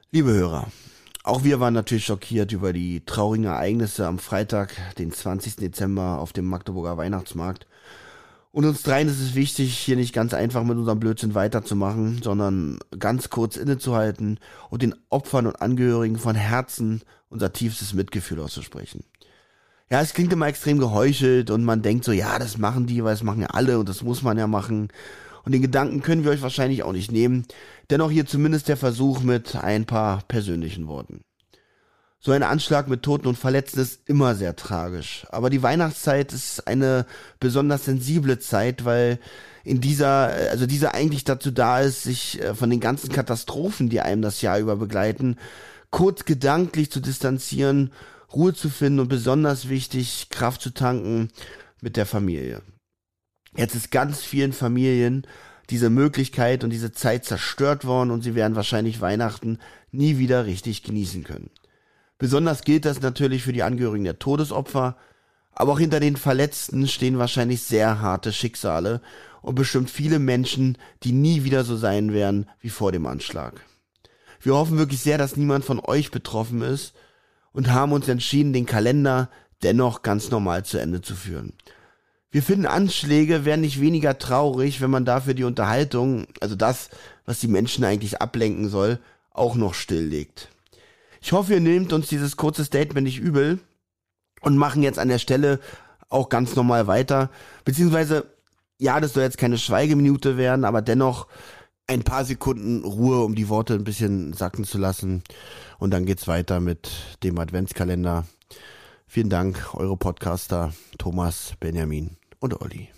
Liebe Hörer, auch wir waren natürlich schockiert über die traurigen Ereignisse am Freitag, den 20. Dezember auf dem Magdeburger Weihnachtsmarkt. Und uns dreien ist es wichtig, hier nicht ganz einfach mit unserem Blödsinn weiterzumachen, sondern ganz kurz innezuhalten und den Opfern und Angehörigen von Herzen unser tiefstes Mitgefühl auszusprechen. Ja, es klingt immer extrem geheuchelt und man denkt so, ja, das machen die, weil es machen ja alle und das muss man ja machen. Und den Gedanken können wir euch wahrscheinlich auch nicht nehmen. Dennoch hier zumindest der Versuch mit ein paar persönlichen Worten. So ein Anschlag mit Toten und Verletzten ist immer sehr tragisch. Aber die Weihnachtszeit ist eine besonders sensible Zeit, weil diese eigentlich dazu da ist, sich von den ganzen Katastrophen, die einem das Jahr über begleiten, kurz gedanklich zu distanzieren, Ruhe zu finden und besonders wichtig, Kraft zu tanken mit der Familie. Jetzt ist ganz vielen Familien diese Möglichkeit und diese Zeit zerstört worden und sie werden wahrscheinlich Weihnachten nie wieder richtig genießen können. Besonders gilt das natürlich für die Angehörigen der Todesopfer, aber auch hinter den Verletzten stehen wahrscheinlich sehr harte Schicksale und bestimmt viele Menschen, die nie wieder so sein werden wie vor dem Anschlag. Wir hoffen wirklich sehr, dass niemand von euch betroffen ist und haben uns entschieden, den Kalender dennoch ganz normal zu Ende zu führen. Wir finden, Anschläge wären nicht weniger traurig, wenn man dafür die Unterhaltung, also das, was die Menschen eigentlich ablenken soll, auch noch stilllegt. Ich hoffe, ihr nehmt uns dieses kurze Statement nicht übel und machen jetzt an der Stelle auch ganz normal weiter. Beziehungsweise, ja, das soll jetzt keine Schweigeminute werden, aber dennoch ein paar Sekunden Ruhe, um die Worte ein bisschen sacken zu lassen. Und dann geht's weiter mit dem Adventskalender. Vielen Dank, eure Podcaster Thomas, Benjamin und Olli.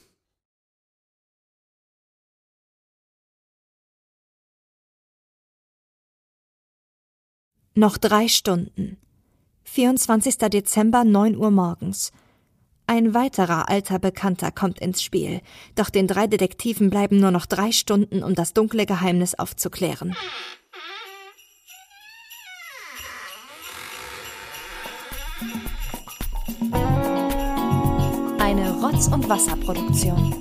Noch 3 Stunden. 24. Dezember, 9 Uhr morgens. Ein weiterer alter Bekannter kommt ins Spiel. Doch den 3 Detektiven bleiben nur noch 3 Stunden, um das dunkle Geheimnis aufzuklären. Eine Rotz- und Wasserproduktion.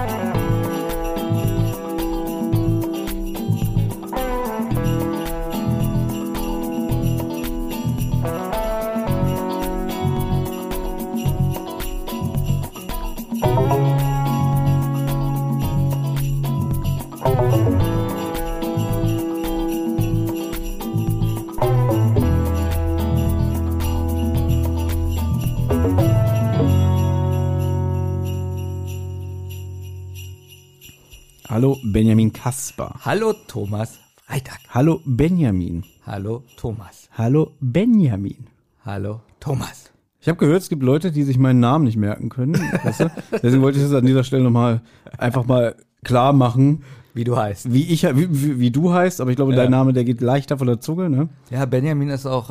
Hallo Benjamin Kasper. Hallo Thomas Freitag. Hallo Benjamin. Hallo Thomas. Hallo Benjamin. Hallo Thomas. Ich habe gehört, es gibt Leute, die sich meinen Namen nicht merken können. Weißt du? Deswegen wollte ich das an dieser Stelle einfach mal klar machen. Wie du heißt. Wie du heißt, aber ich glaube, dein Name, der geht leichter von der Zunge, ne? Ja, Benjamin ist auch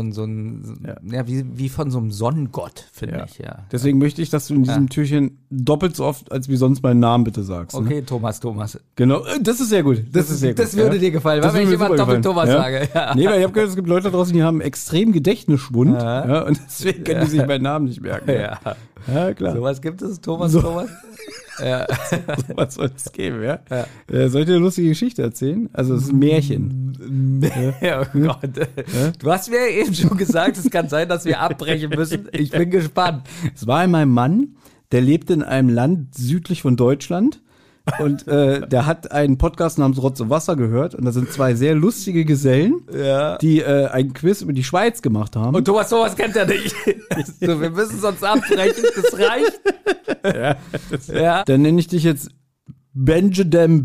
wie von so einem Sonnengott, finde ich, ja. Deswegen möchte ich, dass du in diesem Türchen doppelt so oft als wie sonst meinen Namen bitte sagst. Okay, ne? Thomas. Genau, das ist sehr gut. Das ist sehr gut. Das würde dir gefallen, wenn ich immer doppelt Thomas sage. Ja. Nee, weil ich habe gehört, es gibt Leute da draußen, die haben extrem Gedächtnisschwund, und deswegen können die sich meinen Namen nicht merken. Ja, klar. Sowas gibt es, Thomas. Ja. Was soll es geben, ja? Soll ich dir eine lustige Geschichte erzählen? Also es ist ein Märchen. Ja, oh Gott. Du hast mir eben schon gesagt, es kann sein, dass wir abbrechen müssen. Ich bin gespannt. Es war einmal ein Mann, der lebte in einem Land südlich von Deutschland und der hat einen Podcast namens Rotz und Wasser gehört und da sind 2 sehr lustige Gesellen, die ein Quiz über die Schweiz gemacht haben. Und Thomas, sowas kennt er nicht. So, wir müssen sonst abbrechen, das reicht. Dann nenne ich dich jetzt Benjamin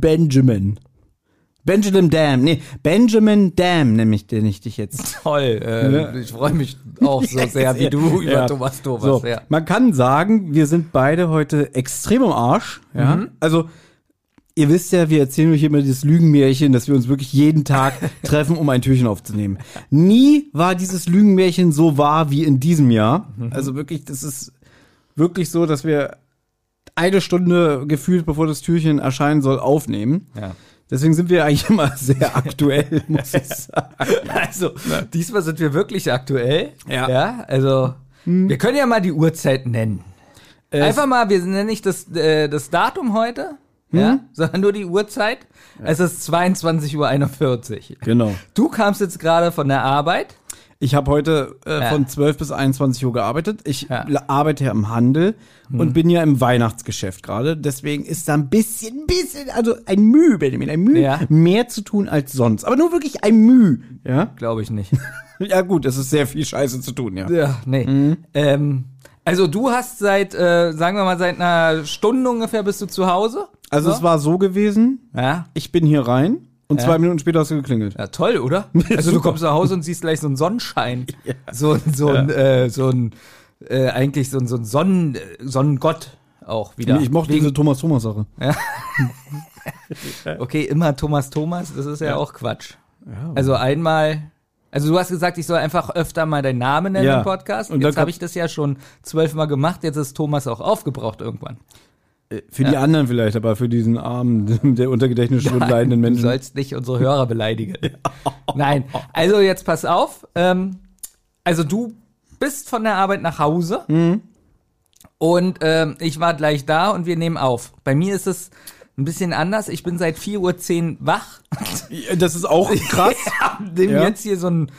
Dam, nämlich den ich dich jetzt. Toll, ich freue mich auch so sehr wie du über Thomas. So, man kann sagen, wir sind beide heute extrem am Arsch. Ja? Also, ihr wisst ja, wir erzählen euch immer dieses Lügenmärchen, dass wir uns wirklich jeden Tag treffen, um ein Türchen aufzunehmen. Nie war dieses Lügenmärchen so wahr wie in diesem Jahr. Also wirklich, das ist wirklich so, dass wir 1 Stunde gefühlt, bevor das Türchen erscheinen soll, aufnehmen. Ja. Deswegen sind wir eigentlich immer sehr aktuell, muss ich sagen. Also, diesmal sind wir wirklich aktuell. Ja, also, wir können ja mal die Uhrzeit nennen. Einfach mal, wir nennen nicht das Datum heute. ja, sondern nur die Uhrzeit. Ja. Es ist 22:41 Uhr. Genau. Du kamst jetzt gerade von der Arbeit. Ich habe heute von 12 bis 21 Uhr gearbeitet. Ich arbeite ja im Handel und bin ja im Weihnachtsgeschäft gerade. Deswegen ist da ein bisschen, also ein Mühe, Benjamin, mehr zu tun als sonst. Aber nur wirklich ein Mühe. Ja? Glaube ich nicht. Ja gut, es ist sehr viel Scheiße zu tun, ja. Ja, nee. Also du hast seit, sagen wir mal, seit einer Stunde ungefähr bist du zu Hause? Also es war so gewesen, ich bin hier rein. Und 2 Minuten später hast du geklingelt. Ja, toll, oder? Also du kommst nach Hause und siehst gleich so einen Sonnenschein. Ja. Eigentlich so ein Sonnengott auch wieder. Ich mochte diese Thomas-Thomas-Sache. Ja. Okay, immer Thomas, das ist ja auch Quatsch. Ja, also einmal, also du hast gesagt, ich soll einfach öfter mal deinen Namen nennen im Podcast. Und jetzt habe ich das ja schon 12 Mal gemacht, jetzt ist Thomas auch aufgebraucht irgendwann. Für die anderen vielleicht, aber für diesen armen, der unter Gedächtnisschwund leidenden Menschen. Du sollst nicht unsere Hörer beleidigen. Nein, also jetzt pass auf. Also du bist von der Arbeit nach Hause und ich war gleich da und wir nehmen auf. Bei mir ist es ein bisschen anders. Ich bin seit 4:10 Uhr wach. Das ist auch krass. Nehmen jetzt hier so einen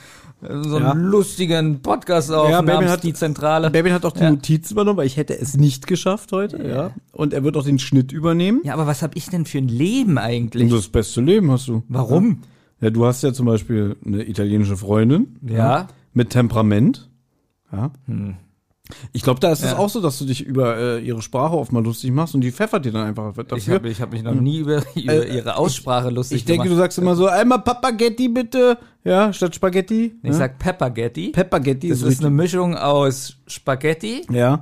lustigen Podcast auf, namens Die Zentrale. Baby hat auch die Notiz übernommen, weil ich hätte es nicht geschafft heute. Ja. Und er wird auch den Schnitt übernehmen. Ja, aber was habe ich denn für ein Leben eigentlich? Das beste Leben hast du. Warum? Ja, du hast ja zum Beispiel eine italienische Freundin. Ja. Mit Temperament. Ja. Ich glaube, da ist es auch so, dass du dich über ihre Sprache oft mal lustig machst und die pfeffert dir dann einfach dafür. Ich hab mich noch nie über ihre Aussprache lustig gemacht. Ich denke, du sagst immer so, einmal Papagetti bitte, ja, statt Spaghetti. Ich sag Peppergetti. Peppergetti das ist eine Mischung aus Spaghetti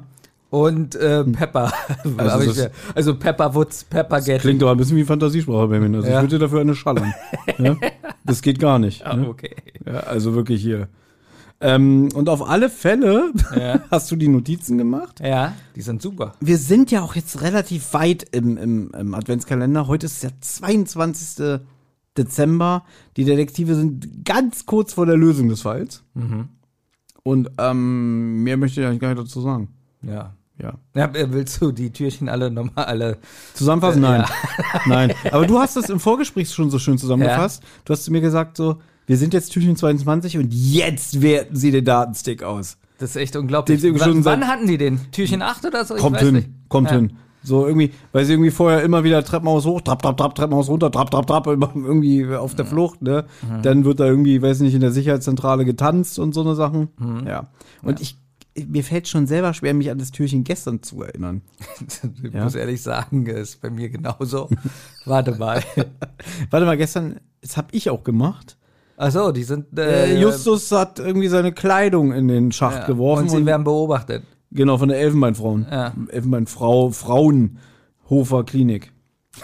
und Pepper. Also Pepperwoods, Peppergetti. Klingt doch ein bisschen wie Fantasiesprache bei mir. Also ich würde dir dafür eine schallern. Ja? Das geht gar nicht. Ne? Okay. Ja, also wirklich hier. Und auf alle Fälle hast du die Notizen gemacht. Ja, die sind super. Wir sind ja auch jetzt relativ weit im Adventskalender. Heute ist der 22. Dezember. Die Detektive sind ganz kurz vor der Lösung des Falls. Und mehr möchte ich eigentlich gar nicht dazu sagen. Ja, willst du die Türchen alle zusammenfassen? Nein. Nein. Aber du hast das im Vorgespräch schon so schön zusammengefasst. Du hast zu mir gesagt so, wir sind jetzt Türchen 22 und jetzt werten sie den Datenstick aus. Das ist echt unglaublich. Wann hatten die den? Türchen 8 oder so? Kommt hin. So irgendwie, weil sie irgendwie vorher immer wieder Treppenhaus hoch, trapp, Treppenhaus runter, trapp, irgendwie auf der Flucht, ne? Dann wird da irgendwie, weiß nicht, in der Sicherheitszentrale getanzt und so eine Sachen. Ja. Und mir fällt schon selber schwer, mich an das Türchen gestern zu erinnern. Ich muss ehrlich sagen, ist bei mir genauso. Warte mal, gestern, das habe ich auch gemacht. Ach so, die sind Justus hat irgendwie seine Kleidung in den Schacht geworfen. Und sie werden beobachtet. Genau, von der Elfenbeinfrauen. Ja. Fraunhofer Klinik.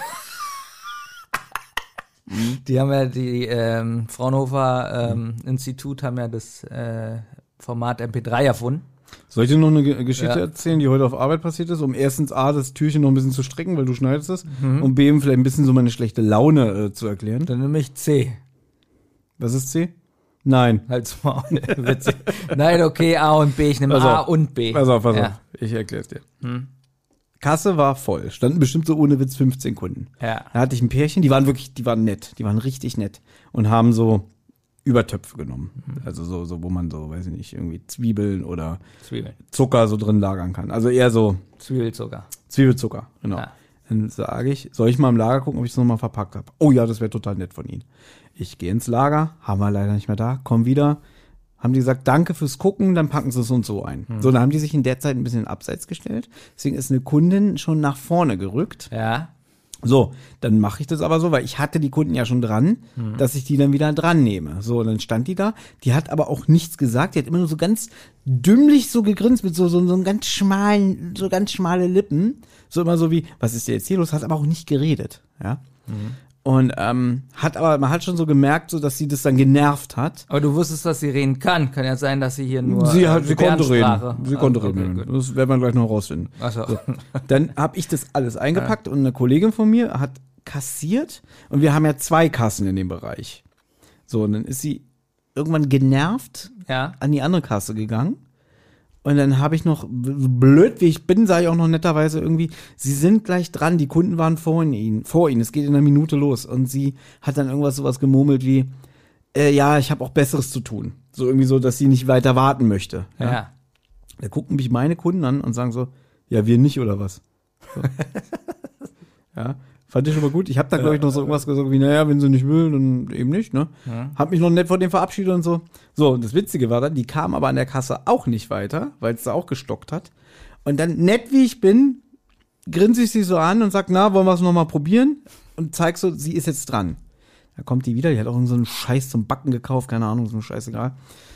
Die haben ja die Fraunhofer Institut haben ja das Format MP3 erfunden. Soll ich dir noch eine Geschichte erzählen, die heute auf Arbeit passiert ist, um erstens A, das Türchen noch ein bisschen zu strecken, weil du schneidest es, und B, vielleicht ein bisschen so meine schlechte Laune zu erklären? Dann nehme ich C. Was ist C? Nein. Halt's mal. Witzig. Nein, okay, A und B. Ich nehme A und B. Pass auf. Ich erkläre es dir. Kasse war voll. Standen bestimmt so ohne Witz 15 Kunden. Ja. Da hatte ich ein Pärchen, die waren nett. Die waren richtig nett. Und haben so Übertöpfe genommen. Also so, wo man so, weiß ich nicht, irgendwie Zwiebeln oder Zucker so drin lagern kann. Also eher so Zwiebelzucker, genau. Ja. Dann sage ich, soll ich mal im Lager gucken, ob ich es nochmal verpackt habe? Oh ja, das wäre total nett von Ihnen. Ich gehe ins Lager, haben wir leider nicht mehr da, komm wieder. Haben die gesagt, danke fürs Gucken, dann packen sie es und so ein. So, dann haben die sich in der Zeit ein bisschen abseits gestellt. Deswegen ist eine Kundin schon nach vorne gerückt. Ja. So, dann mache ich das aber so, weil ich hatte die Kunden ja schon dran, dass ich die dann wieder dran nehme. So, und dann stand die da, die hat aber auch nichts gesagt, die hat immer nur so ganz dümmlich so gegrinst mit so ganz schmale Lippen. So immer so wie, was ist denn jetzt hier los? Hat aber auch nicht geredet, ja. Und man hat schon so gemerkt, so dass sie das dann genervt hat. Aber du wusstest, dass sie reden kann. Kann ja sein, dass sie hier nur sie konnte reden. Sie konnte reden. Das werden wir gleich noch rausfinden. Ach so. Dann habe ich das alles eingepackt und eine Kollegin von mir hat kassiert und wir haben ja 2 Kassen in dem Bereich. So, und dann ist sie irgendwann genervt an die andere Kasse gegangen Und dann habe ich noch, blöd wie ich bin, sage ich auch noch netterweise irgendwie, sie sind gleich dran, die Kunden waren vor ihnen, es geht in einer Minute los. Und sie hat dann sowas gemurmelt wie, ja, ich habe auch Besseres zu tun. So irgendwie so, dass sie nicht weiter warten möchte. Ja. Da gucken mich meine Kunden an und sagen so, ja, wir nicht oder was? So. Ja, fand ich schon mal gut. Ich habe da, glaube ich, noch so irgendwas gesagt wie, naja, wenn sie nicht will, dann eben nicht, ne? Ja. Hab mich noch nett von dem verabschiedet und so. So, und das Witzige war dann, die kam aber an der Kasse auch nicht weiter, weil es da auch gestockt hat. Und dann, nett wie ich bin, grinse ich sie so an und sag, na, wollen wir es nochmal probieren? Und zeig so, sie ist jetzt dran. Da kommt die wieder, die hat auch so einen Scheiß zum Backen gekauft, keine Ahnung, so ein Scheißegal.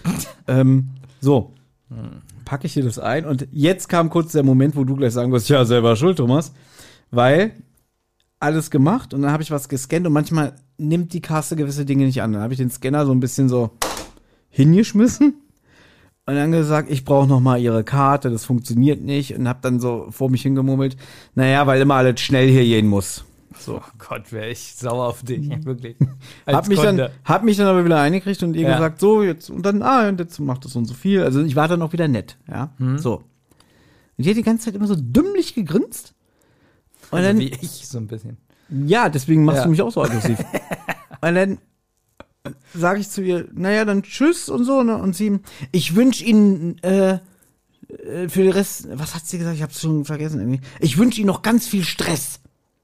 So, packe ich hier das ein und jetzt kam kurz der Moment, wo du gleich sagen wirst, ja, selber schuld, Thomas, weil alles gemacht und dann habe ich was gescannt und manchmal nimmt die Kasse gewisse Dinge nicht an. Dann habe ich den Scanner so ein bisschen so hingeschmissen und dann gesagt, ich brauche noch mal ihre Karte, das funktioniert nicht und habe dann so vor mich hingemurmelt, naja, weil immer alles schnell hier gehen muss. So. Oh Gott, wäre ich sauer auf dich, wirklich. Hab mich dann aber wieder eingekriegt und ihr gesagt, so, jetzt, und dann, und jetzt macht das so und so viel. Also ich war dann auch wieder nett, ja, so. Und die hat die ganze Zeit immer so dümmlich gegrinst. Und also dann, wie ich, so ein bisschen. Ja, deswegen machst du mich auch so aggressiv. Und dann sage ich zu ihr, naja, dann tschüss und so, ne, und sie, ich wünsche Ihnen, für den Rest, was hat sie gesagt? Ich hab's schon vergessen irgendwie. Ich wünsche Ihnen noch ganz viel Stress.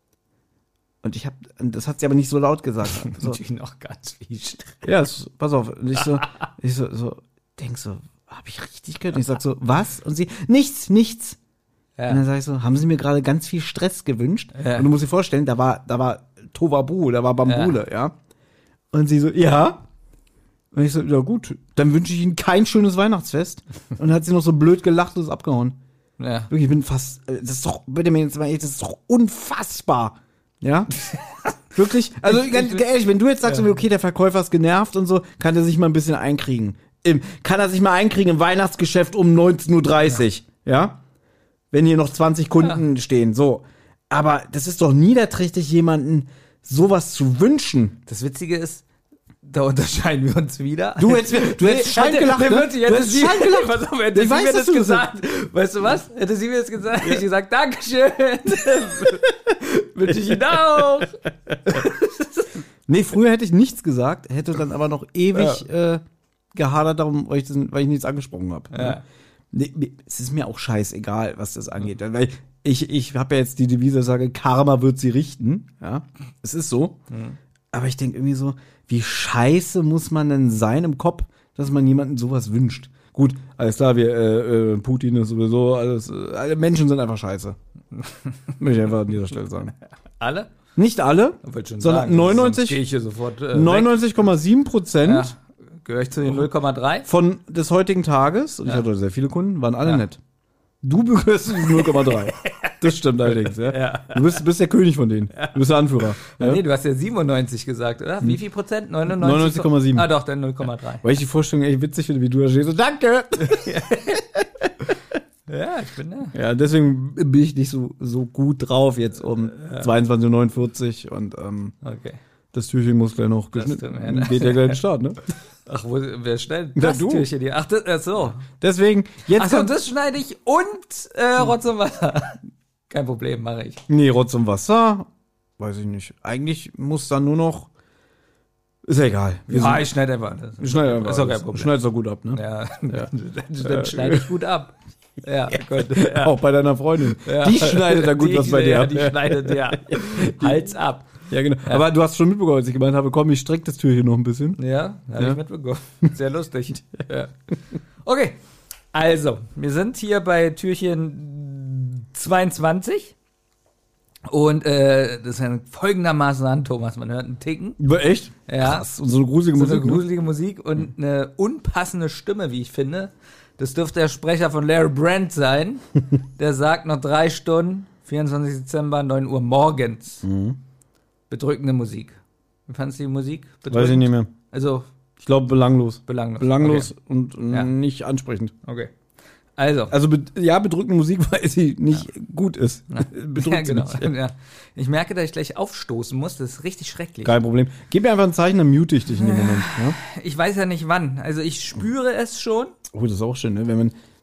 Und das hat sie aber nicht so laut gesagt. So. Natürlich noch ganz viel Stress. Ja, pass auf. Und ich denk so, hab ich richtig gehört? Und ich sag so, was? Und sie, nichts. Ja. Und dann sag ich so, haben Sie mir gerade ganz viel Stress gewünscht? Ja. Und du musst dir vorstellen, da war Tovabu, da war Bambule, ja. Und sie so, ja. Und ich so, ja gut, dann wünsche ich Ihnen kein schönes Weihnachtsfest. Und dann hat sie noch so blöd gelacht und ist abgehauen. Ja. Wirklich, ich bin fast, das ist doch, bitte mir jetzt mal, das ist doch unfassbar. Ja? Wirklich? Also ganz ehrlich, wenn du jetzt sagst, okay, der Verkäufer ist genervt und so, kann er sich mal ein bisschen einkriegen. Kann er sich mal einkriegen im Weihnachtsgeschäft um 19.30 Uhr. Ja? Wenn hier noch 20 Kunden stehen. So. Aber das ist doch niederträchtig, jemanden sowas zu wünschen. Das Witzige ist, da unterscheiden wir uns wieder. Du hättest Schein gelacht, ne? Du hättest Schein gelacht. Pass auf, hätte sie mir das gesagt. Weißt du was? Hätte sie mir das gesagt, hätte ich gesagt, Dankeschön. Wünsche ich Ihnen auch. Nee, früher hätte ich nichts gesagt, hätte dann aber noch ewig gehadert darum, weil ich nichts angesprochen habe. Ja. Nee, es ist mir auch scheißegal, was das angeht. Weil ich habe ja jetzt die Devise, sage, Karma wird sie richten. Ja, es ist so. Mhm. Aber ich denke irgendwie so, wie scheiße muss man denn sein im Kopf, dass man jemandem sowas wünscht? Gut, alles klar, Putin ist sowieso alles, alle Menschen sind einfach scheiße. Möchte ich einfach an dieser Stelle sagen. Alle? Nicht alle, sondern 99,7%. Ja, gehöre ich zu den 0,3? Von des heutigen Tages, und ich hatte sehr viele Kunden, waren alle nett. Du gehörst zu 0,3. Das stimmt allerdings, ja. Du bist der König von denen. Du bist der Anführer. Ja? Nee, du hast ja 97 gesagt, oder? Wie viel Prozent? 99,7. Ah doch, dann 0,3. Weil ich die Vorstellung echt witzig finde, wie du da stehst. So, danke! Ja, ich bin da. Ja, deswegen bin ich nicht so gut drauf jetzt um 22.49 Uhr und okay. Das Türchen muss gleich noch geschnitten. Geht ja gleich in den Start, ne? Ach, wer schneidet das Türchen hier? Ach, so. Deswegen, jetzt. Ach so, das schneide ich und Rotz und Wasser. Kein Problem, mache ich. Nee, Rotz und Wasser, weiß ich nicht. Eigentlich muss dann nur noch, ist ja egal. Ich schneide einfach. Ich schneide einfach. Ist doch kein Problem. Schneidest doch gut ab, ne? Ja. Dann schneide ich gut ab. Ja, gut. Ja. Auch bei deiner Freundin. Ja. Die schneidet da gut was bei dir ab. Die schneidet, Hals ab. Ja, genau. Ja. Aber du hast schon mitbekommen, als ich gemeint habe, komm, ich strecke das Türchen noch ein bisschen. Ja, habe ich mitbekommen. Sehr lustig. Ja. Okay, also, wir sind hier bei Türchen 22. Und das ist folgendermaßen an, Thomas. Man hört einen Ticken. Echt? Ja. Krass. Und so eine gruselige Musik. Eine gruselige Musik und eine unpassende Stimme, wie ich finde. Das dürfte der Sprecher von Larry Brand sein. Der sagt noch 3 Stunden, 24. Dezember, 9 Uhr morgens. Mhm. Bedrückende Musik. Wie fandest du die Musik? Weiß ich nicht mehr. Also. Ich glaube, belanglos. Belanglos okay. Und nicht ansprechend. Okay. Also bedrückende Musik, weil sie nicht gut ist. Bedrückt genau. Ja. Ich merke, dass ich gleich aufstoßen muss. Das ist richtig schrecklich. Kein Problem. Gib mir einfach ein Zeichen, dann mute ich dich in dem Moment. Ja? Ich weiß ja nicht wann. Also ich spüre es schon. Oh, das ist auch schön, ne? Wenn man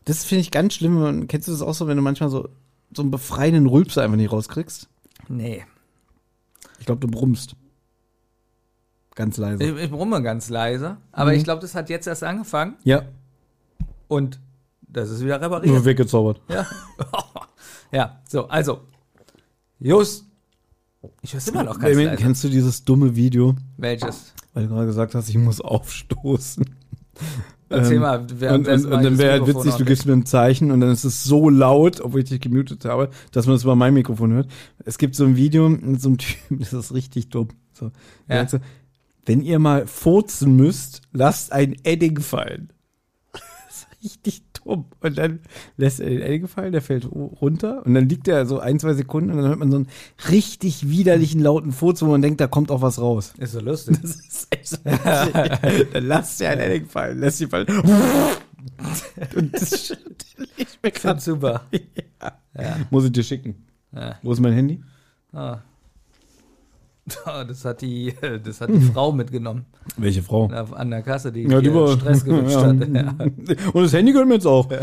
Das finde ich ganz schlimm. Kennst du das auch so, wenn du manchmal so einen befreienden Rülpser einfach nicht rauskriegst? Nee. Ich glaube, du brummst. Ganz leise. Ich brumme ganz leise, aber ich glaube, das hat jetzt erst angefangen Ja, und das ist wieder nur repariert. weggezaubert. Ja. Ja, so, also. Just. Ich höre immer noch ganz leise. Kennst du dieses dumme Video, Welches? weil du gerade gesagt hast, ich muss aufstoßen? Erzähl mal, Und dann wäre halt witzig, du gibst mir ein Zeichen und dann ist es so laut, obwohl ich dich gemutet habe, dass man das über mein Mikrofon hört. Es gibt so ein Video mit so einem Typen, das ist richtig dumm. So, der sagt so, wenn ihr mal furzen müsst, lasst ein Edding fallen. Das ist richtig dumm. Und dann lässt er den Edding fallen, der fällt runter und dann liegt er so 1-2 Sekunden und dann hört man so einen richtig widerlichen lauten Furz, wo man denkt, da kommt auch was raus. Ist so lustig. Das ist echt so witzig. Dann lasst ihr ein Edding fallen, lässt sie fallen. Und das ich mir Ganz super. Muss ich dir schicken. Ja. Wo ist mein Handy? Ah. Das hat die Frau mitgenommen. Welche Frau? An der Kasse, die Ja, die hier war- Stress gewünscht ja. hat. Ja. Und das Handy gehört mir jetzt auch.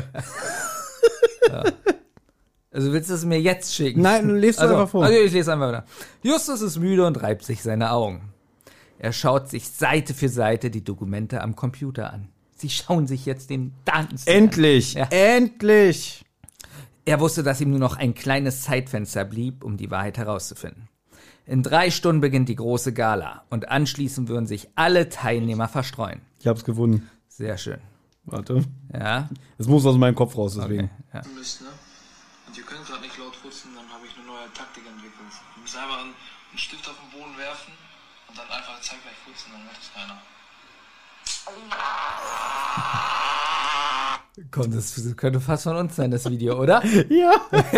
Also willst du es mir jetzt schicken? Nein, lest du einfach vor. Also ich lese einfach weiter. Justus ist müde und reibt sich seine Augen. Er schaut sich Seite für Seite die Dokumente am Computer an. Sie schauen sich jetzt den Datenstream an. Endlich! Ja. Endlich! Er wusste, dass ihm nur noch ein kleines Zeitfenster blieb, um die Wahrheit herauszufinden. In 3 Stunden beginnt die große Gala und anschließend würden sich alle Teilnehmer verstreuen. Ich hab's gefunden. Sehr schön. Warte. Ja. Es muss aus meinem Kopf raus, deswegen. Okay. Ja. müsst, ne? Und ihr könnt gerade nicht laut furzen, dann habe ich eine neue Taktik entwickelt. Ihr müsst einfach einen Stift auf den Boden werfen und dann einfach zeitgleich furzen, dann hört das keiner. Komm, das könnte fast von uns sein, das Video, oder? Ja.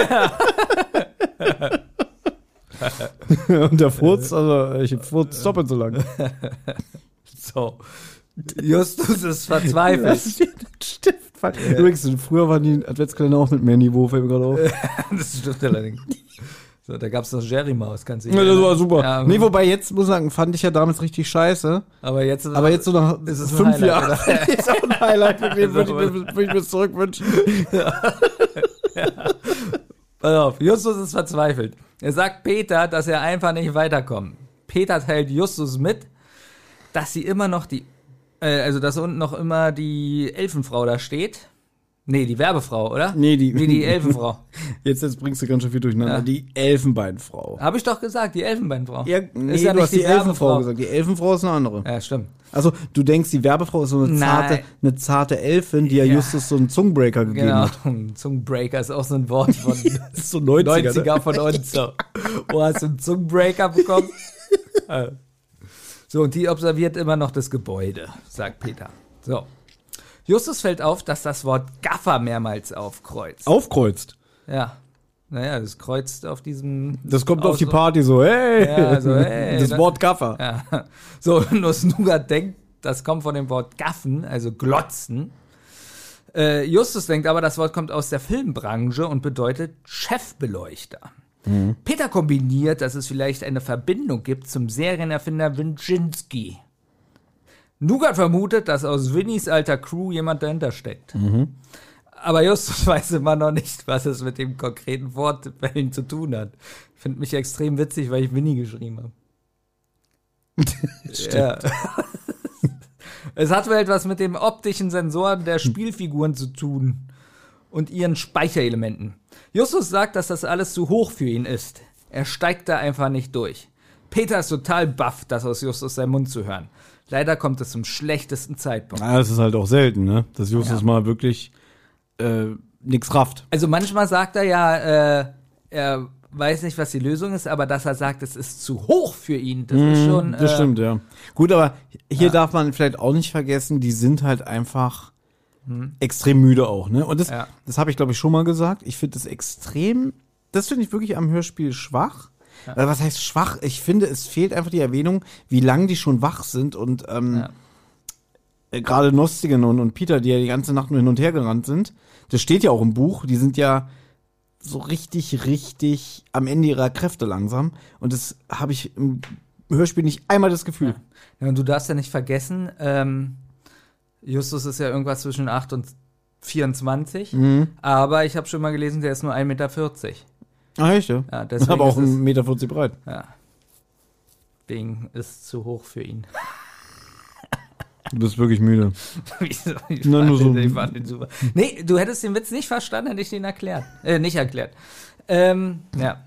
Und der Furz, also ich furz doppelt so lang. So. Justus ist verzweifelt. Das ist ein Stift. Übrigens, früher waren die Adventskalender auch mit mehr Niveau, fällt mir gerade auf. Das stimmt allerdings. So, da gab's noch Jerry Maus, kannst du dich Ja, das erinnern? war super. Ja, Nee, wobei jetzt, muss ich sagen, fand ich ja damals richtig scheiße. aber jetzt so nach ist es ein 5 Highlight, Jahren oder? ist auch ein Highlight, würde ich mir zurückwünschen. Pass auf, Justus ist verzweifelt. Er sagt Peter, dass er einfach nicht weiterkommt. Peter teilt Justus mit, dass sie immer noch dass unten noch immer die Elfenfrau da steht. Nee, die Werbefrau, oder? Nee, die Elfenfrau. Jetzt bringst du ganz schön viel durcheinander. Ja. Die Elfenbeinfrau. Habe ich doch gesagt, die Elfenbeinfrau. Ja, nee, ist ja du nicht hast die Werbefrau Elfenfrau gesagt. Die Elfenfrau ist eine andere. Ja, stimmt. Also, du denkst, die Werbefrau ist so Nein. eine zarte Elfin, die ja Ja. Justus so einen Zungenbreaker gegeben Genau. hat. Zungenbreaker ist auch so ein Wort von Das ist so 90er. 90er von uns. So. Wo hast du einen Zungenbreaker bekommen? So, und die observiert immer noch das Gebäude, sagt Peter. So. Justus fällt auf, dass das Wort Gaffer mehrmals aufkreuzt. Aufkreuzt. Ja. Naja, das kreuzt auf diesem... Das kommt auf die Party so, hey! Ja, also, hey, das ne? Wort Gaffer. Ja. So, nur Nougat denkt, das kommt von dem Wort gaffen, also glotzen. Justus denkt aber, das Wort kommt aus der Filmbranche und bedeutet Chefbeleuchter. Peter kombiniert, dass es vielleicht eine Verbindung gibt zum Serienerfinder Winczynski. Nougat vermutet, dass aus Winnys alter Crew jemand dahinter steckt. Aber Justus weiß immer noch nicht, was es mit dem konkreten Wortwellen zu tun hat. Ich finde mich extrem witzig, weil ich Winnie geschrieben habe. Ja. Es hat wohl etwas mit den optischen Sensoren der Spielfiguren zu tun und ihren Speicherelementen. Justus sagt, dass das alles zu hoch für ihn ist. Er steigt da einfach nicht durch. Peter ist total baff, das aus Justus seinem Mund zu hören. Leider kommt es zum schlechtesten Zeitpunkt. Ja, das ist halt auch selten, ne? Dass Justus mal wirklich nix rafft. Also manchmal sagt er ja, er weiß nicht, was die Lösung ist, aber dass er sagt, es ist zu hoch für ihn, das ist schon... Das stimmt, ja. Gut, aber hier darf man vielleicht auch nicht vergessen, die sind halt einfach extrem müde auch, ne? Und das habe ich, glaube ich, schon mal gesagt. Ich finde das finde ich wirklich am Hörspiel schwach. Was heißt schwach? Ich finde, es fehlt einfach die Erwähnung, wie lange die schon wach sind und gerade Nostigen und Peter, die ja die ganze Nacht nur hin und her gerannt sind, das steht ja auch im Buch, die sind ja so richtig am Ende ihrer Kräfte langsam. Und das habe ich im Hörspiel nicht einmal das Gefühl. Ja, und du darfst ja nicht vergessen, Justus ist ja irgendwas zwischen 8 und 24, aber ich habe schon mal gelesen, der ist nur 1,40 Meter. Ah, echt, ja? Ja, deswegen Aber auch ist es- 1,40 Meter breit. Ja. Ding ist zu hoch für ihn. Du bist wirklich müde. Wieso? Ich Na, fand nur so- den- ich fand den super. Nee, du hättest den Witz nicht verstanden, hätte ich den nicht erklärt. Ja.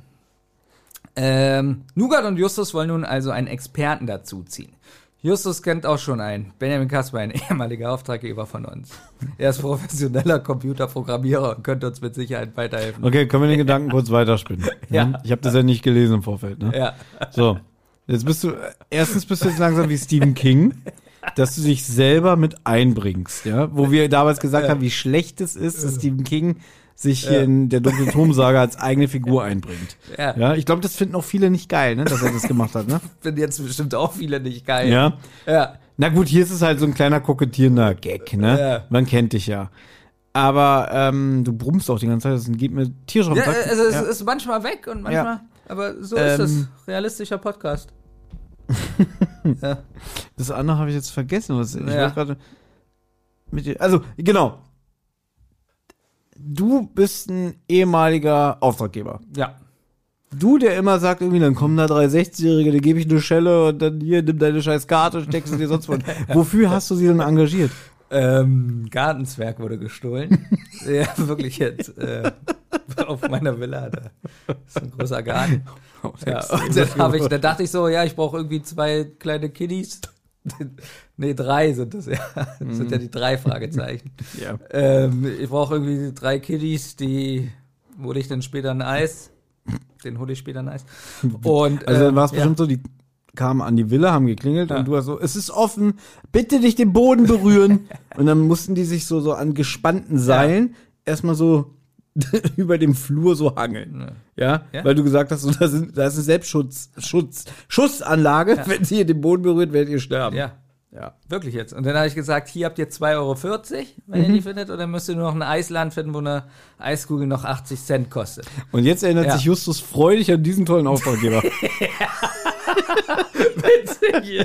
Nougat und Justus wollen nun also einen Experten dazuziehen. Justus kennt auch schon einen. Benjamin Kasper, ein ehemaliger Auftraggeber von uns. Er ist professioneller Computerprogrammierer und könnte uns mit Sicherheit weiterhelfen. Okay, können wir den Gedanken kurz weiterspinnen? Ja. Ich habe das ja nicht gelesen im Vorfeld, ne? Ja. So. Jetzt bist du jetzt langsam wie Stephen King, dass du dich selber mit einbringst, ja? Wo wir damals gesagt haben, wie schlecht es ist, dass Stephen King sich hier in der dunkle Turmsaga als eigene Figur einbringt. Ja. Ja, ich glaube, das finden auch viele nicht geil, ne, dass er das gemacht hat, ne? Finden jetzt bestimmt auch viele nicht geil. Ja. Ja. Na gut, hier ist es halt so ein kleiner kokettierender Gag, ne? Ja. Man kennt dich ja. Aber du brummst auch die ganze Zeit, das geht mir tierisch auf den Ja, Sack. also es ist manchmal weg und manchmal, aber so ist es. Realistischer Podcast. Ja. Das andere habe ich jetzt vergessen. Ich Ja. wollte gerade mit dir. Also, genau. Du bist ein ehemaliger Auftraggeber. Ja. Du, der immer sagt, irgendwie, dann kommen da 3 60-Jährige, dir gebe ich eine Schelle und dann hier, nimm deine scheiß Karte, steckst du dir sonst was. Wofür hast du sie denn engagiert? Gartenzwerg wurde gestohlen. Ja, wirklich jetzt. Auf meiner Villa. Da ist ein großer Garten. Ja, und dann dachte ich so, ja, ich brauche irgendwie 2 kleine Kiddies. Nee, 3 sind das, ja. Das sind ja die 3 Fragezeichen. Ja. Ich brauche irgendwie 3 Kiddies, die hole ich dann später ein Eis. Den hole ich später ein Eis. Und, Also dann war es ja. bestimmt so, die kamen an die Villa, haben geklingelt Ja. und du hast so, es ist offen, bitte nicht den Boden berühren. Und dann mussten die sich so an gespannten Seilen erstmal so über dem Flur so hangeln. Ja? Ja. Weil du gesagt hast, so, da ist eine Schussanlage, wenn sie hier den Boden berührt, werdet ihr sterben. Ja, Ja. wirklich jetzt. Und dann habe ich gesagt, hier habt ihr 2,40 €, wenn ihr die findet, und dann müsst ihr nur noch ein Eisland finden, wo eine Eiskugel noch 80 Cent kostet. Und jetzt erinnert Ja. sich Justus freudig an diesen tollen Auftraggeber. Witzig.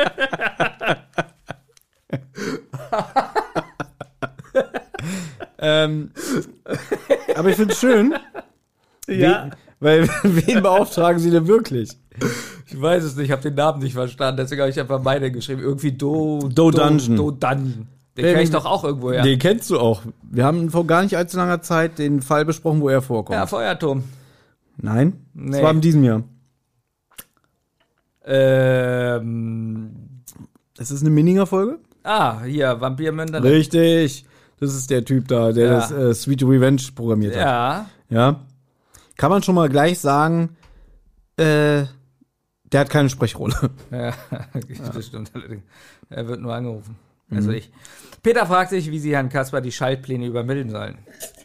Aber ich finde es schön. Ja. Weil, wen beauftragen sie denn wirklich? Ich weiß es nicht, ich habe den Namen nicht verstanden, deswegen habe ich einfach meine geschrieben. Irgendwie Do Dungeon. Do Dungeon. Den kenne ich doch auch irgendwo, ja. Den kennst du auch. Wir haben vor gar nicht allzu langer Zeit den Fall besprochen, wo er vorkommt. Ja, Feuerturm. Nein? Nee. Das war in diesem Jahr. Das ist eine Minninger-Folge? Hier, Vampirmünder. Richtig. Das ist der Typ da, der Ja. das Sweet Revenge programmiert hat. Ja. Ja. Kann man schon mal gleich sagen, der hat keine Sprechrolle. Ja, das stimmt allerdings. Er wird nur angerufen. Also ich. Peter fragt sich, wie sie Herrn Kasper die Schaltpläne übermitteln sollen.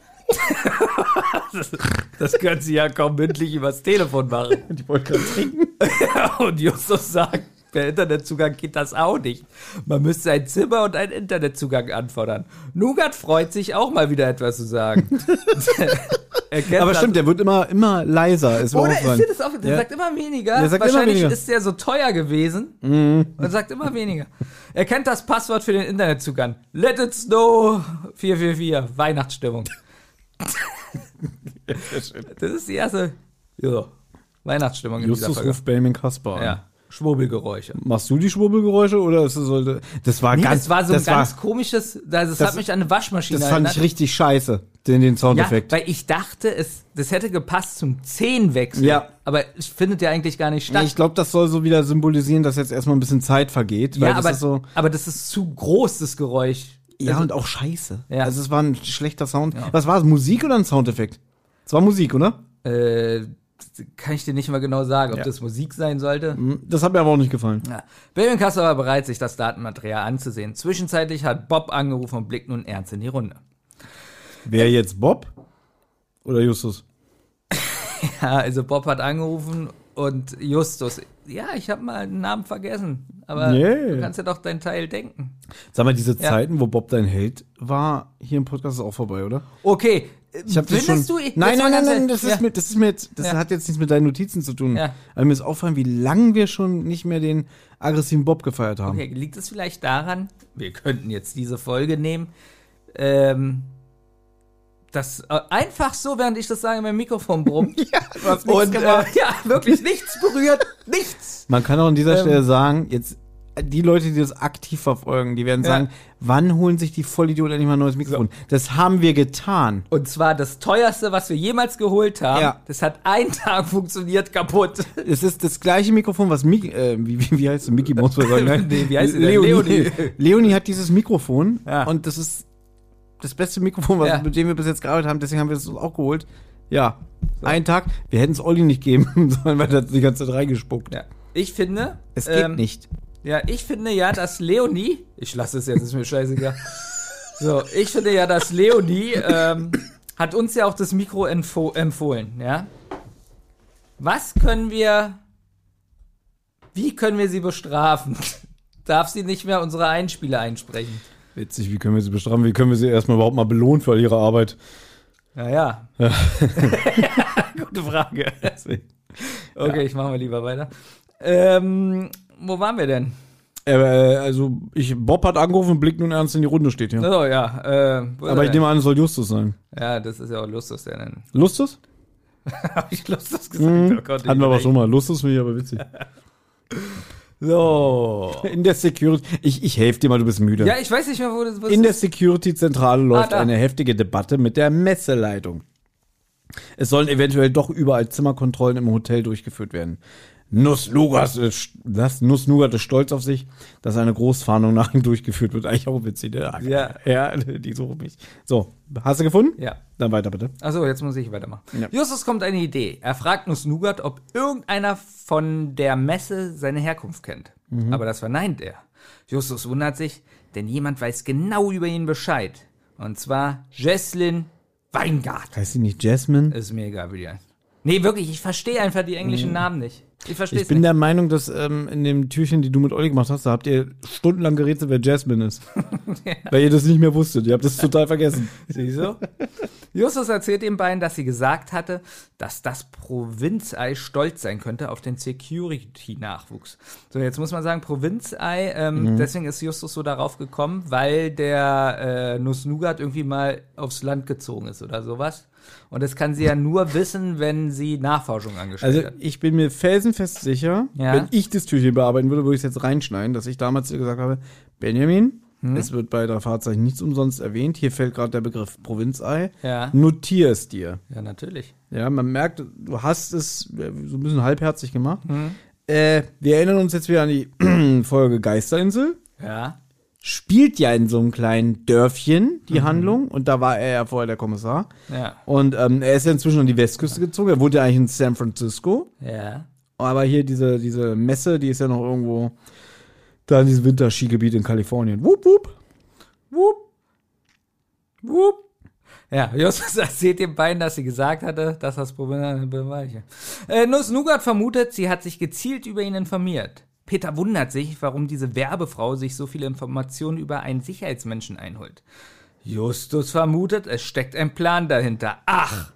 Das können sie ja kaum mündlich übers Telefon machen. Die wollte gerade trinken. Und Justus sagt, per Internetzugang geht das auch nicht. Man müsste ein Zimmer und einen Internetzugang anfordern. Nougat freut sich auch mal wieder etwas zu sagen. Er kennt Aber das- stimmt, der wird immer leiser. Ist mir Oder ist aufgefallen. dir das auch? Der Ja. sagt immer weniger. Der sagt immer Wahrscheinlich weniger. ist der so teuer gewesen und sagt immer weniger. Er kennt das Passwort für den Internetzugang. Let it snow 444. Weihnachtsstimmung. Das ist die erste Weihnachtsstimmung in dieser Justus Folge. ruft Benjamin Kasper an. Ja, Schwurbelgeräusche. Machst du die Schwurbelgeräusche oder ist das das war Nee, ganz, das war so ein das ganz komisches, das hat mich an eine Waschmaschine das fand erinnert. ich richtig scheiße, den Ja, Soundeffekt. weil ich dachte, das hätte gepasst zum Zehenwechsel. Ja. Aber es findet ja eigentlich gar nicht statt. Ich glaube, das soll so wieder symbolisieren, dass jetzt erstmal ein bisschen Zeit vergeht. Weil Ja, das ist so, aber das ist zu groß, das Geräusch. ja, Also- und auch scheiße. Ja. Also es war ein schlechter Sound. Was war es, Musik oder ein Soundeffekt? Es war Musik, oder? Kann ich dir nicht mal genau sagen, ob Ja. das Musik sein sollte. Das hat mir aber auch nicht gefallen. Ja. Benjamin Kasper war bereit, sich das Datenmaterial anzusehen. Zwischenzeitlich hat Bob angerufen und blickt nun ernst in die Runde. Wer jetzt, Bob oder Justus? Ja, also Bob hat angerufen und Justus. Ja, ich habe mal einen Namen vergessen. Aber Yeah. du kannst ja doch deinen Teil denken. Sag mal, diese Ja. Zeiten, wo Bob dein Held war, hier im Podcast ist auch vorbei, oder? Okay. Ich habe das schon. Findest du? Nein, das Ja. ist mir jetzt, das Ja. hat jetzt nichts mit deinen Notizen zu tun. Ja. Aber mir ist auffallen, wie lange wir schon nicht mehr den aggressiven Bob gefeiert haben. Okay, liegt es vielleicht daran, wir könnten jetzt diese Folge nehmen, Das einfach so, während ich das sage, mein Mikrofon brummt. Ja, du hast nichts Und gemacht. ja, wirklich nichts berührt, nichts. Man kann auch an dieser Stelle sagen, jetzt die Leute, die das aktiv verfolgen, die werden sagen, wann holen sich die Vollidioten endlich mal ein neues Mikrofon? So. Das haben wir getan. Und zwar das teuerste, was wir jemals geholt haben. Ja. Das hat einen Tag funktioniert, kaputt. Es ist das gleiche Mikrofon, was wie heißt es? Mickey Mouse? Nee, wie heißt sie denn? Leonie. Leonie hat dieses Mikrofon und das ist das beste Mikrofon, mit dem wir bis jetzt gearbeitet haben. Deswegen haben wir es uns auch geholt. Ja, einen Tag. Wir hätten es Olli nicht geben sollen, weil er die ganze Zeit reingespuckt. Ja. Ich finde... Es geht nicht. Ja, ich finde ja, dass Leonie... Ich lasse es jetzt, ist mir scheißegal. So, ich finde ja, dass Leonie hat uns ja auch das Mikro empfohlen, ja? Wie können wir sie bestrafen? Darf sie nicht mehr unsere Einspieler einsprechen? Witzig, wie können wir sie bestrafen? Wie können wir sie erstmal überhaupt mal belohnen für ihre Arbeit? Naja. Gute Frage. Okay, ich mache mal lieber weiter. Wo waren wir denn? Also, Bob hat angerufen und blickt nun ernst in die Runde, steht hier. Oh ja. Aber ich nehme an, es soll Justus sein. Ja, das ist ja auch Lustus, der nennt. Lustus? Hab ich Lustus gesagt? Oh Gott, hatten wir aber schon mal. Lustus finde ich aber witzig. So. In der Security, ich helfe dir mal, du bist müde. Ja, ich weiß nicht mehr, wo das ist. In der Security-Zentrale läuft da. eine heftige Debatte mit der Messeleitung. Es sollen eventuell doch überall Zimmerkontrollen im Hotel durchgeführt werden. Nuss-Nougat ist stolz auf sich, dass eine Großfahndung nach ihm durchgeführt wird. Eigentlich auch witzig, ne? Ja, die suchen mich. So, hast du gefunden? Ja. Dann weiter bitte. Achso, jetzt muss ich weitermachen. Ja. Justus kommt eine Idee. Er fragt Nuss-Nougat, ob irgendeiner von der Messe seine Herkunft kennt. Aber das verneint er. Justus wundert sich, denn jemand weiß genau über ihn Bescheid. Und zwar Jesslyn Weingart. Heißt sie nicht Jasmine? Ist mir egal, wie die heißt. Nee, wirklich, ich verstehe einfach die englischen Namen nicht. Ich verstehe es Ich bin nicht. der Meinung, dass in dem Türchen, die du mit Olli gemacht hast, da habt ihr stundenlang gerätselt, wer Jasmine ist. Weil ihr das nicht mehr wusstet. Ihr habt das total vergessen. Siehst du? Justus erzählt den beiden, dass sie gesagt hatte, dass das Provinzei stolz sein könnte auf den Security-Nachwuchs. So, jetzt muss man sagen, Provinzei, deswegen ist Justus so darauf gekommen, weil der Nuss-Nougat irgendwie mal aufs Land gezogen ist oder sowas. Und das kann sie ja nur wissen, wenn sie Nachforschung angestellt hat. Ich bin mir felsenfest sicher, Ja. wenn ich das Türchen bearbeiten würde, würde ich es jetzt reinschneiden, dass ich damals dir gesagt habe, Benjamin, es wird bei der Fahrzeichen nichts umsonst erwähnt. Hier fällt gerade der Begriff Provinzei. Ja. Notier es dir. Ja, natürlich. Ja, man merkt, du hast es so ein bisschen halbherzig gemacht. Wir erinnern uns jetzt wieder an die Folge Geisterinsel. Ja. Spielt ja in so einem kleinen Dörfchen die Handlung und da war er ja vorher der Kommissar. Ja. Und er ist ja inzwischen an die Westküste gezogen. Er wohnt ja eigentlich in San Francisco. Ja. Aber hier diese Messe, die ist ja noch irgendwo da in diesem Winterskigebiet in Kalifornien. Wupp, wupp. Wupp. Wupp. Ja, Justus erzählt den beiden, dass sie gesagt hatte, dass das Problem war. Nuss-Nougat vermutet, sie hat sich gezielt über ihn informiert. Peter wundert sich, warum diese Werbefrau sich so viele Informationen über einen Sicherheitsmenschen einholt. Justus vermutet, es steckt ein Plan dahinter. Ach!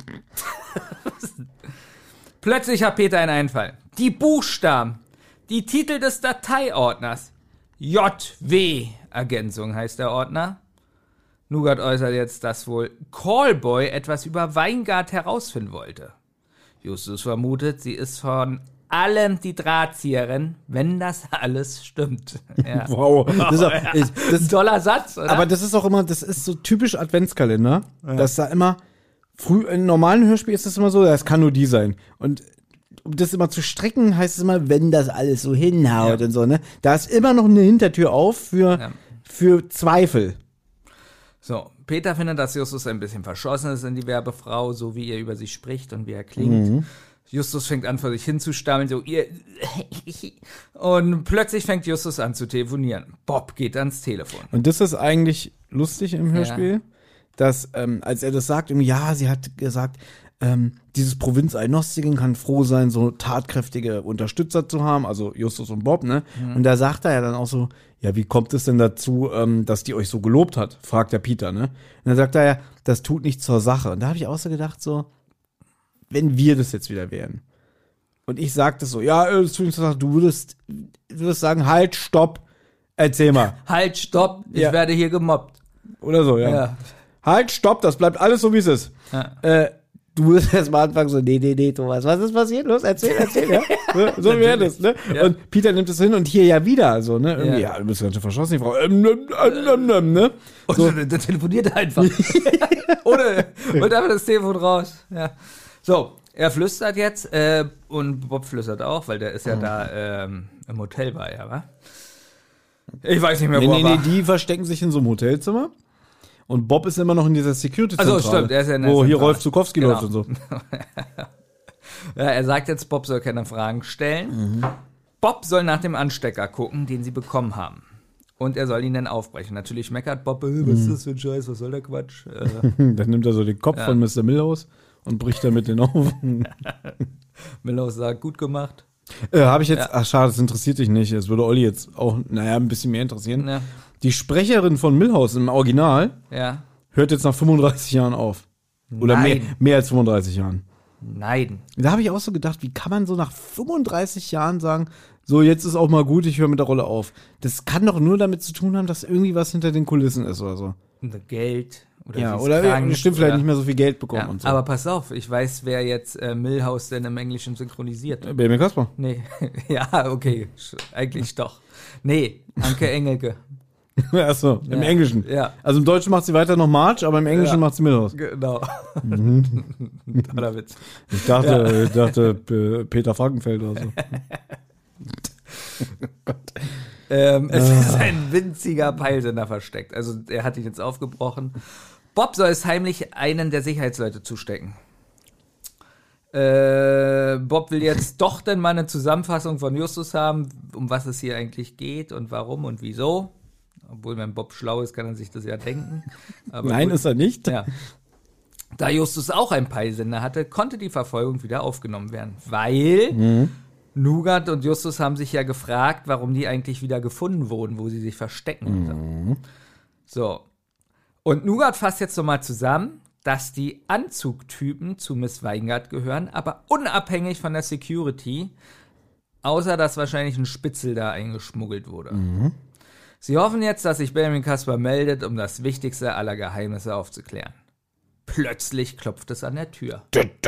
Plötzlich hat Peter einen Einfall. Die Buchstaben, die Titel des Dateiordners. JW, Ergänzung heißt der Ordner. Nougat äußert jetzt, dass wohl Callboy etwas über Weingart herausfinden wollte. Justus vermutet, sie ist von allem die Drahtzieherin, wenn das alles stimmt. Ja. Wow. Das Das ist ein toller Satz, oder? aber das ist auch immer, das ist so typisch Adventskalender, dass da immer, früh in normalen Hörspiel ist das immer so, das kann nur die sein. Und um das immer zu strecken, heißt es immer, wenn das alles so hinhaut und so, ne? Da ist immer noch eine Hintertür auf für Zweifel. So, Peter findet, dass Justus ein bisschen verschossen ist in die Werbefrau, so wie er über sie spricht und wie er klingt. Justus fängt an, vor sich hinzustammeln, so ihr. Und plötzlich fängt Justus an zu telefonieren. Bob geht ans Telefon. Und das ist eigentlich lustig im Hörspiel, dass, als er das sagt, ja, sie hat gesagt, dieses Provinzei Nostigen kann froh sein, so tatkräftige Unterstützer zu haben, also Justus und Bob, ne? Und da sagt er ja dann auch so, ja, wie kommt es denn dazu, dass die euch so gelobt hat? Fragt der Peter, ne? Und dann sagt er ja, das tut nichts zur Sache. Und da habe ich auch so gedacht, so, wenn wir das jetzt wieder wären. Und ich sagte so, ja, das tut nichts zur Sache, du würdest sagen, halt, stopp, erzähl mal. Halt, stopp, ich werde hier gemobbt. Oder so, ja. halt, stopp, das bleibt alles so, wie es ist. Ja. Du wirst erst mal anfangen so, nee, Thomas, was ist passiert? Los, erzähl, ja. So wäre das, ne? Ja. Und Peter nimmt es hin und hier ja wieder, so, ne? Irgendwie, Ja. ja, du bist ganz schön verschossen, die Frau, ne? Und So. der telefoniert einfach. Oder holt einfach das Telefon raus. Ja. So, er flüstert jetzt und Bob flüstert auch, weil der ist ja da im Hotel bei, ja, wa? Ich weiß nicht mehr, wo er war. Die verstecken sich in so einem Hotelzimmer. Und Bob ist immer noch in dieser Security-Zentrale. Also stimmt, er ist ja in der wo hier Zentrale. Rolf Zukowski Genau. läuft und so. Ja, er sagt jetzt, Bob soll keine Fragen stellen. Bob soll nach dem Anstecker gucken, den sie bekommen haben. Und er soll ihn dann aufbrechen. Natürlich meckert Bob, was ist das für ein Scheiß, was soll der Quatsch? Dann nimmt er so den Kopf von Mr. Milhouse und bricht damit den auf. Milhouse sagt, gut gemacht. Habe ich jetzt, ach schade, das interessiert dich nicht. Das würde Olli jetzt auch, ein bisschen mehr interessieren. Ja. Die Sprecherin von Milhouse im Original Ja. hört jetzt nach 35 Jahren auf. Oder Nein. mehr als 35 Jahren. Nein. Da habe ich auch so gedacht, wie kann man so nach 35 Jahren sagen, so jetzt ist auch mal gut, ich höre mit der Rolle auf. Das kann doch nur damit zu tun haben, dass irgendwie was hinter den Kulissen ist oder so. Geld. Oder Ja, sie ist oder krank, stimmt vielleicht oder- nicht mehr so viel Geld bekommen Ja, und so. aber pass auf, ich weiß, wer jetzt Milhouse denn im Englischen synchronisiert. Benjamin Kasper. Nee, ja, okay, eigentlich doch. Nee, Anke Engelke. Achso, im Ja. Englischen. Ja. Also im Deutschen macht sie weiter noch Marge, aber im Englischen Ja. macht sie Milhouse. Genau. Toller Witz. Ich dachte Peter Frankenfeld oder so. Es ist ein winziger Peilsender versteckt. Also er hat ihn jetzt aufgebrochen. Bob soll es heimlich einen der Sicherheitsleute zustecken. Bob will jetzt doch dann mal eine Zusammenfassung von Justus haben, um was es hier eigentlich geht und warum und wieso. Obwohl, wenn Bob schlau ist, kann er sich das ja denken. Aber Nein, gut. ist er nicht. Ja. Da Justus auch einen Peilsender hatte, konnte die Verfolgung wieder aufgenommen werden, weil Nougat und Justus haben sich ja gefragt, warum die eigentlich wieder gefunden wurden, wo sie sich verstecken. So. Und Nougat fasst jetzt nochmal zusammen, dass die Anzugtypen zu Miss Weingart gehören, aber unabhängig von der Security, außer dass wahrscheinlich ein Spitzel da eingeschmuggelt wurde. Sie hoffen jetzt, dass sich Benjamin Kasper meldet, um das Wichtigste aller Geheimnisse aufzuklären. Plötzlich klopft es an der Tür.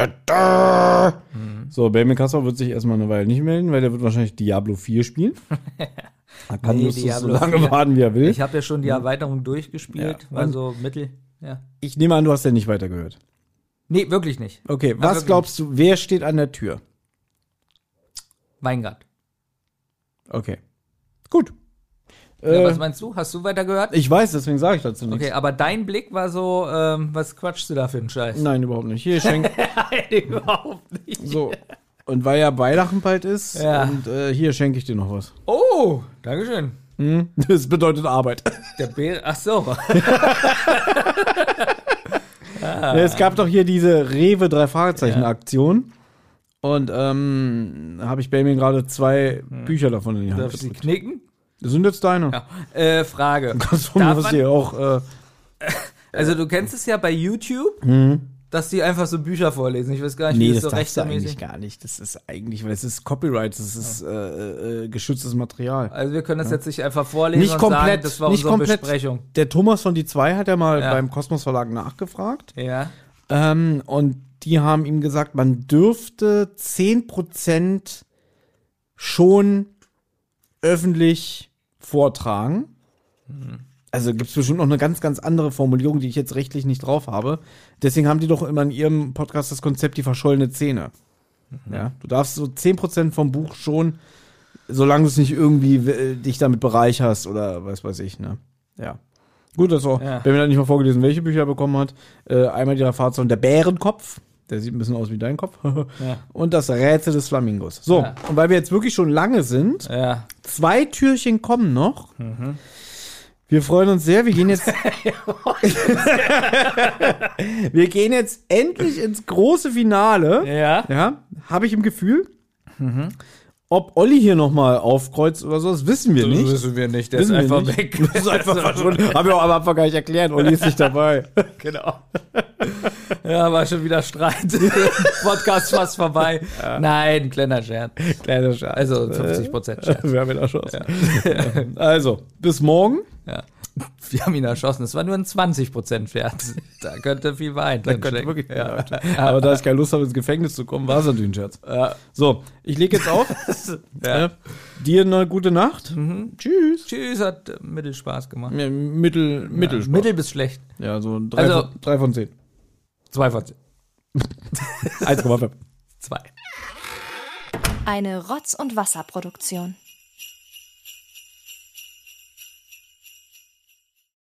So, Benjamin Kasper wird sich erstmal eine Weile nicht melden, weil der wird wahrscheinlich Diablo 4 spielen. Da kann Nee, Justus so Diablo lange 4. warten, wie er will. Ich habe ja schon die Erweiterung durchgespielt, Ja, war und- so mittel. Ja. Ich nehme an, du hast ja nicht weitergehört. Nee, wirklich nicht. Okay, was wirklich glaubst du, wer steht an der Tür? Weingart. Okay. Gut. Was meinst du? Hast du weitergehört? Ich weiß, deswegen sage ich dazu nichts. Okay, aber dein Blick war so, was quatschst du da für einen Scheiß? Nein, überhaupt nicht. Hier schenkt Nein, überhaupt nicht. so. Und weil ja Weihnachten bald ist, Ja. und hier schenke ich dir noch was. Oh, Dankeschön. Das bedeutet Arbeit. Der Bär, ach so. Ja, es gab doch hier diese Rewe 3-Fragezeichen-Aktion. Und habe ich Benjamin gerade 2 Bücher davon in die Hand Darf ich sie gedrückt. knicken? Das sind jetzt deine. Ja. Frage. Das von mir Darf aus man- hier auch. Also du kennst es ja bei YouTube, dass die einfach so Bücher vorlesen. Ich weiß gar nicht, Nee, wie das das so darfst du rechtmäßig. eigentlich gar nicht. Das ist eigentlich, weil es ist Copyright, das ist geschütztes Material. Also wir können das jetzt nicht einfach vorlesen Nicht und komplett, sagen, das war nicht unsere komplett. Besprechung. Der Thomas von die 2 hat ja mal Ja. beim Kosmos Verlag nachgefragt. Ja. Und die haben ihm gesagt, man dürfte 10% schon öffentlich vortragen. Also gibt es bestimmt noch eine ganz, ganz andere Formulierung, die ich jetzt rechtlich nicht drauf habe. Deswegen haben die doch immer in ihrem Podcast das Konzept die verschollene Szene. Ja, du darfst so 10% vom Buch schon, solange du es nicht irgendwie dich damit bereicherst oder was weiß ich, ne? Ja. Gut, das auch. Ja. Benjamin hat nicht mal vorgelesen, welche Bücher er bekommen hat. Einmal die Erfahrung der Bärenkopf. Der sieht ein bisschen aus wie dein Kopf. Ja. Und das Rätsel des Flamingos. So, Ja. und weil wir jetzt wirklich schon lange sind, Ja. 2 Türchen kommen noch. Wir freuen uns sehr. Wir gehen jetzt. Wir gehen jetzt endlich ins große Finale. Ja. Ja, habe ich im Gefühl. Ob Olli hier nochmal aufkreuzt oder so, das wissen wir nicht. wissen wir nicht. Der Wissen ist wir einfach nicht. weg. Das ist einfach verschwunden. Haben wir auch am Anfang gar nicht erklärt. Olli ist nicht dabei. Genau. Ja, war schon wieder Streit. Podcast fast vorbei. Nein, kleiner Scherz. Kleiner Scherz. Also 50% Scherz. Wir haben ihn erschossen. Also, bis morgen. Ja. Wir haben ihn erschossen. Es war nur ein 20% Pferd. Da könnte viel Wein drin stecken. Wirklich, ja. Aber da ich keine Lust habe, ins Gefängnis zu kommen, war es natürlich ein Scherz. So, ich lege jetzt auf. Dir eine gute Nacht. Tschüss. Tschüss, hat Mittelspaß gemacht. Ja, Mittel Mittel bis schlecht. Ja, so 3 von 10. 2 von 10. 1,5. 2. Eine Rotz- und Wasserproduktion.